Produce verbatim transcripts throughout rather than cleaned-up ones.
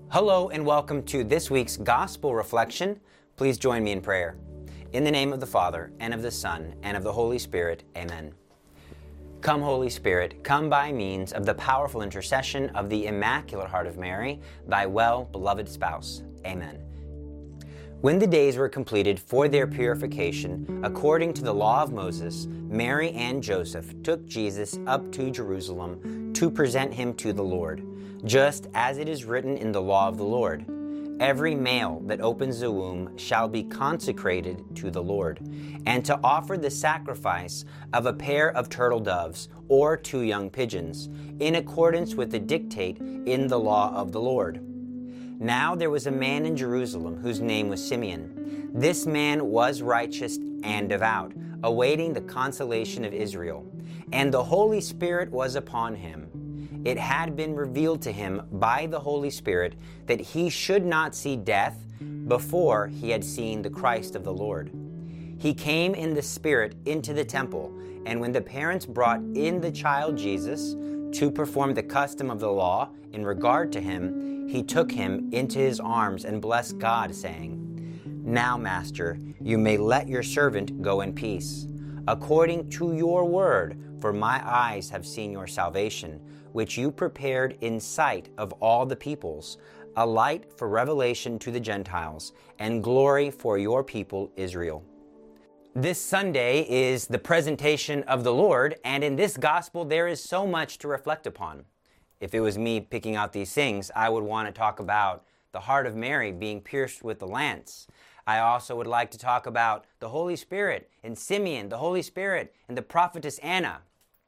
Hello and welcome to this week's Gospel Reflection. Please join me in prayer. In the name of the Father, and of the Son, and of the Holy Spirit, amen. Come, Holy Spirit, come by means of the powerful intercession of the Immaculate Heart of Mary, thy well-beloved spouse. Amen. When the days were completed for their purification, according to the law of Moses, Mary and Joseph took Jesus up to Jerusalem to present him to the Lord, just as it is written in the law of the Lord. Every male that opens the womb shall be consecrated to the Lord, and to offer the sacrifice of a pair of turtle doves or two young pigeons, in accordance with the dictate in the law of the Lord. Now there was a man in Jerusalem whose name was Simeon. This man was righteous and devout, awaiting the consolation of Israel, and the Holy Spirit was upon him. It had been revealed to him by the Holy Spirit that he should not see death before he had seen the Christ of the Lord. He came in the Spirit into the temple, and when the parents brought in the child Jesus to perform the custom of the law in regard to him, he took him into his arms and blessed God, saying, Now, Master, you may let your servant go in peace, according to your word, for my eyes have seen your salvation, which you prepared in sight of all the peoples, a light for revelation to the Gentiles, and glory for your people Israel. This Sunday is the presentation of the Lord, and in this gospel there is so much to reflect upon. If it was me picking out these things, I would want to talk about the heart of Mary being pierced with the lance. I also would like to talk about the Holy Spirit and Simeon, the Holy Spirit, and the prophetess Anna.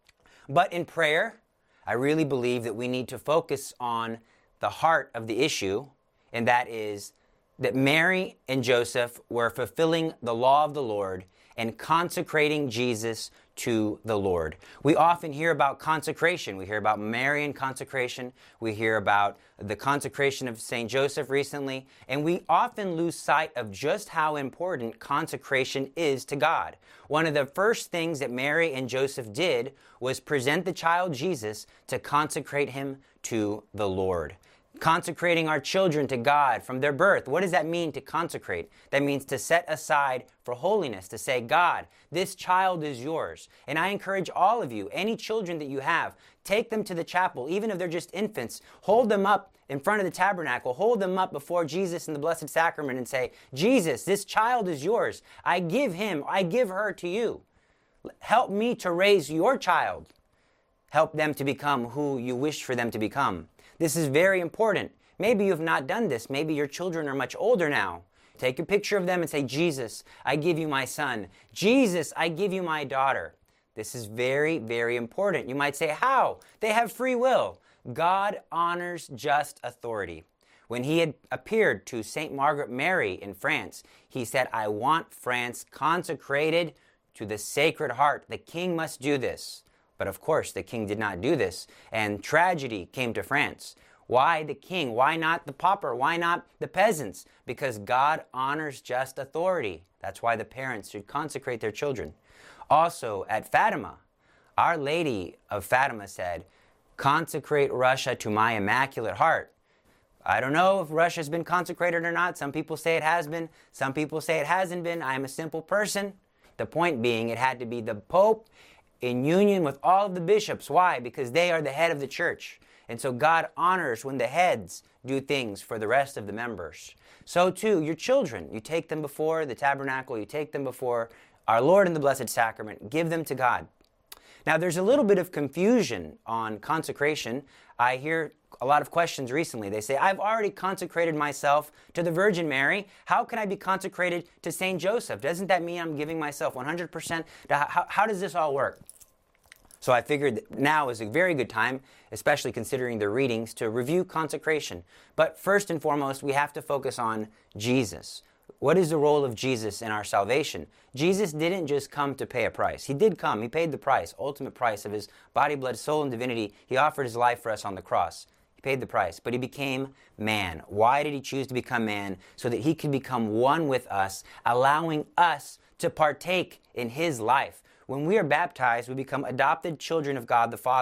But in prayer, I really believe that we need to focus on the heart of the issue, and that is that Mary and Joseph were fulfilling the law of the Lord and consecrating Jesus to the Lord. We often hear about consecration. We hear about Marian consecration. We hear about the consecration of Saint Joseph recently, and we often lose sight of just how important consecration is to God. One of the first things that Mary and Joseph did was present the child Jesus to consecrate him to the Lord. Consecrating our children to God from their birth. What does that mean to consecrate? That means to set aside for holiness, to say, God, this child is yours. And I encourage all of you, any children that you have, take them to the chapel, even if they're just infants, hold them up in front of the tabernacle, hold them up before Jesus in the Blessed Sacrament and say, Jesus, this child is yours. I give him, I give her to you. Help me to raise your child. Help them to become who you wish for them to become. This is very important. Maybe you have not done this. Maybe your children are much older now. Take a picture of them and say, Jesus, I give you my son. Jesus, I give you my daughter. This is very, very important. You might say, how? They have free will. God honors just authority. When he had appeared to Saint Margaret Mary in France, he said, I want France consecrated to the Sacred Heart. The king must do this. But of course, the king did not do this, and tragedy came to France. Why the king? Why not the pauper? Why not the peasants? Because God honors just authority. That's why the parents should consecrate their children. Also, at Fatima, Our Lady of Fatima said, consecrate Russia to my Immaculate Heart. I don't know if Russia's been consecrated or not. Some people say it has been. Some people say it hasn't been. I'm a simple person. The point being, it had to be the Pope in union with all of the bishops. Why? Because they are the head of the church. And so God honors when the heads do things for the rest of the members. So too, your children, you take them before the tabernacle, you take them before our Lord in the Blessed Sacrament, give them to God. Now, there's a little bit of confusion on consecration. I hear a lot of questions recently. They say, I've already consecrated myself to the Virgin Mary. How can I be consecrated to Saint Joseph? Doesn't that mean I'm giving myself one hundred percent? How, how does this all work? So I figured that now is a very good time, especially considering the readings, to review consecration. But first and foremost, we have to focus on Jesus. What is the role of Jesus in our salvation? Jesus didn't just come to pay a price. He did come. He paid the price, ultimate price of his body, blood, soul, and divinity. He offered his life for us on the cross. He paid the price, but he became man. Why did he choose to become man? So that he could become one with us, allowing us to partake in his life. When we are baptized, we become adopted children of God the Father.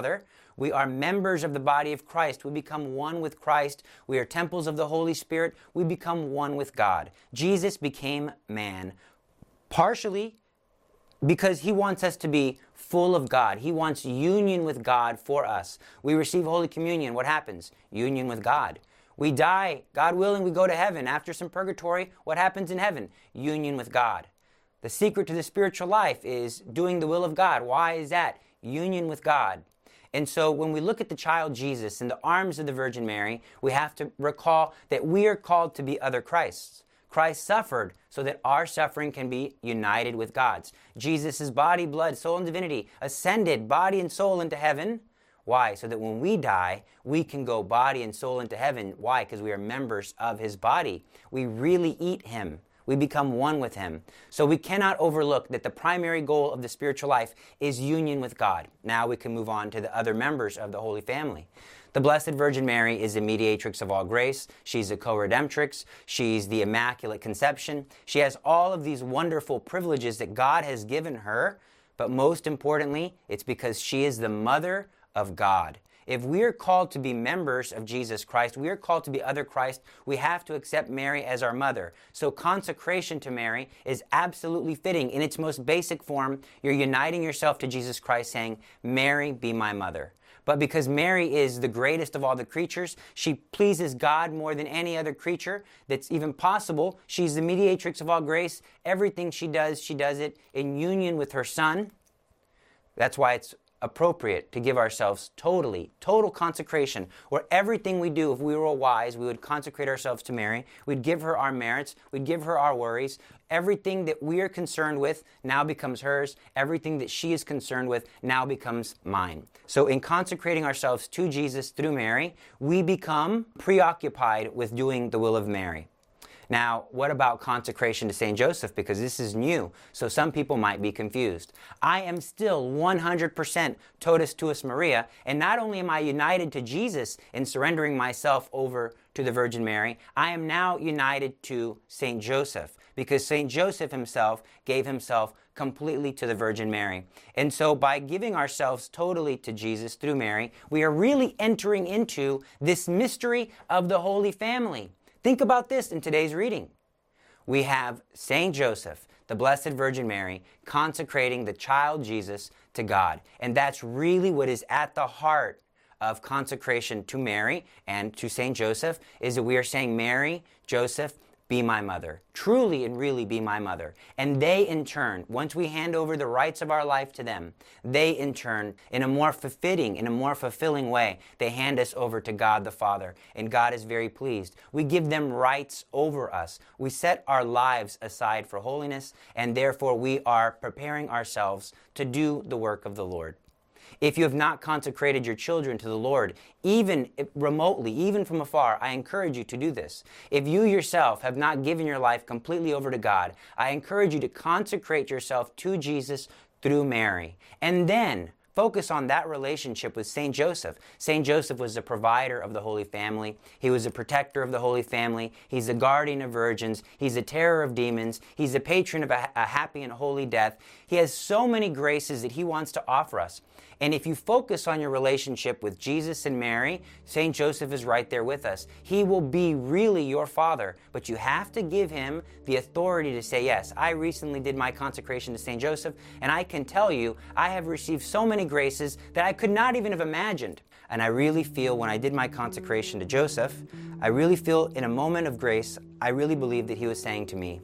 We are members of the body of Christ. We become one with Christ. We are temples of the Holy Spirit. We become one with God. Jesus became man, partially because he wants us to be full of God. He wants union with God for us. We receive Holy Communion. What happens? Union with God. We die, God willing, we go to heaven. After some purgatory, what happens in heaven? Union with God. The secret to the spiritual life is doing the will of God. Why is that? Union with God. And so when we look at the child Jesus in the arms of the Virgin Mary, we have to recall that we are called to be other Christs. Christ suffered so that our suffering can be united with God's. Jesus' body, blood, soul, and divinity ascended body and soul into heaven. Why? So that when we die, we can go body and soul into heaven. Why? Because we are members of his body. We really eat him. We become one with him. So we cannot overlook that the primary goal of the spiritual life is union with God. Now we can move on to the other members of the Holy Family. The Blessed Virgin Mary is the mediatrix of all grace. She's a co-redemptrix. She's the Immaculate Conception. She has all of these wonderful privileges that God has given her. But most importantly, it's because she is the mother of God. If we are called to be members of Jesus Christ, we are called to be other Christ, we have to accept Mary as our mother. So consecration to Mary is absolutely fitting. In its most basic form, you're uniting yourself to Jesus Christ saying, Mary, be my mother. But because Mary is the greatest of all the creatures, she pleases God more than any other creature that's even possible. She's the mediatrix of all grace. Everything she does, she does it in union with her Son. That's why it's appropriate to give ourselves totally, total consecration, where everything we do, if we were wise, we would consecrate ourselves to Mary. We'd give her our merits. We'd give her our worries. Everything that we are concerned with now becomes hers. Everything that she is concerned with now becomes mine. So in consecrating ourselves to Jesus through Mary, we become preoccupied with doing the will of Mary. Now, what about consecration to Saint Joseph? Because this is new, so some people might be confused. I am still one hundred percent totus tuus Maria, and not only am I united to Jesus in surrendering myself over to the Virgin Mary, I am now united to Saint Joseph, because Saint Joseph himself gave himself completely to the Virgin Mary. And so by giving ourselves totally to Jesus through Mary, we are really entering into this mystery of the Holy Family. Think about this in today's reading. We have Saint Joseph, the Blessed Virgin Mary, consecrating the child Jesus to God. And that's really what is at the heart of consecration to Mary and to Saint Joseph, is that we are saying, Mary, Joseph, be my mother. Truly and really be my mother. And they in turn, once we hand over the rights of our life to them, they in turn, in a more fitting, in a more fulfilling way, they hand us over to God the Father. And God is very pleased. We give them rights over us. We set our lives aside for holiness, and therefore we are preparing ourselves to do the work of the Lord. If you have not consecrated your children to the Lord, even remotely, even from afar, I encourage you to do this. If you yourself have not given your life completely over to God, I encourage you to consecrate yourself to Jesus through Mary. And then focus on that relationship with Saint Joseph. Saint Joseph was the provider of the Holy Family. He was the protector of the Holy Family. He's the guardian of virgins. He's the terror of demons. He's the patron of a, a happy and holy death. He has so many graces that he wants to offer us. And if you focus on your relationship with Jesus and Mary, Saint Joseph is right there with us. He will be really your father, but you have to give him the authority to say, yes, I recently did my consecration to Saint Joseph, and I can tell you, I have received so many graces that I could not even have imagined. And I really feel when I did my consecration to Joseph, I really feel in a moment of grace, I really believe that he was saying to me,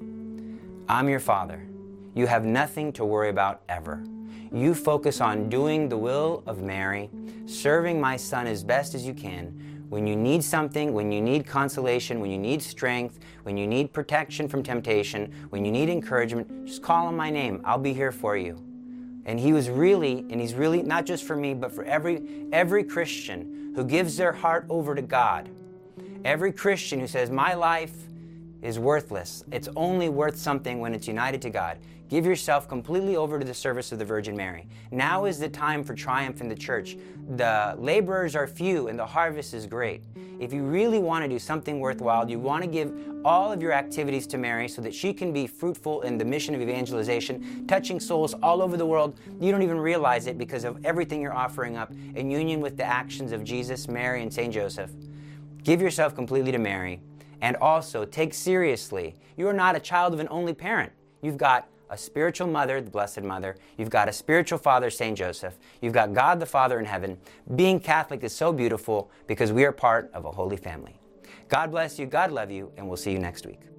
I'm your father. You have nothing to worry about ever. You focus on doing the will of Mary, serving my Son as best as you can. When you need something, when you need consolation, when you need strength, when you need protection from temptation, when you need encouragement, just call on my name. I'll be here for you. And he was really, and he's really, not just for me, but for every, every Christian who gives their heart over to God. Every Christian who says, my life is worthless. It's only worth something when it's united to God. Give yourself completely over to the service of the Virgin Mary. Now is the time for triumph in the church. The laborers are few and the harvest is great. If you really want to do something worthwhile, you want to give all of your activities to Mary so that she can be fruitful in the mission of evangelization, touching souls all over the world. You don't even realize it because of everything you're offering up in union with the actions of Jesus, Mary, and Saint Joseph. Give yourself completely to Mary. And also, take seriously, you are not a child of an only parent. You've got a spiritual mother, the Blessed Mother. You've got a spiritual father, Saint Joseph. You've got God the Father in heaven. Being Catholic is so beautiful because we are part of a holy family. God bless you, God love you, and we'll see you next week.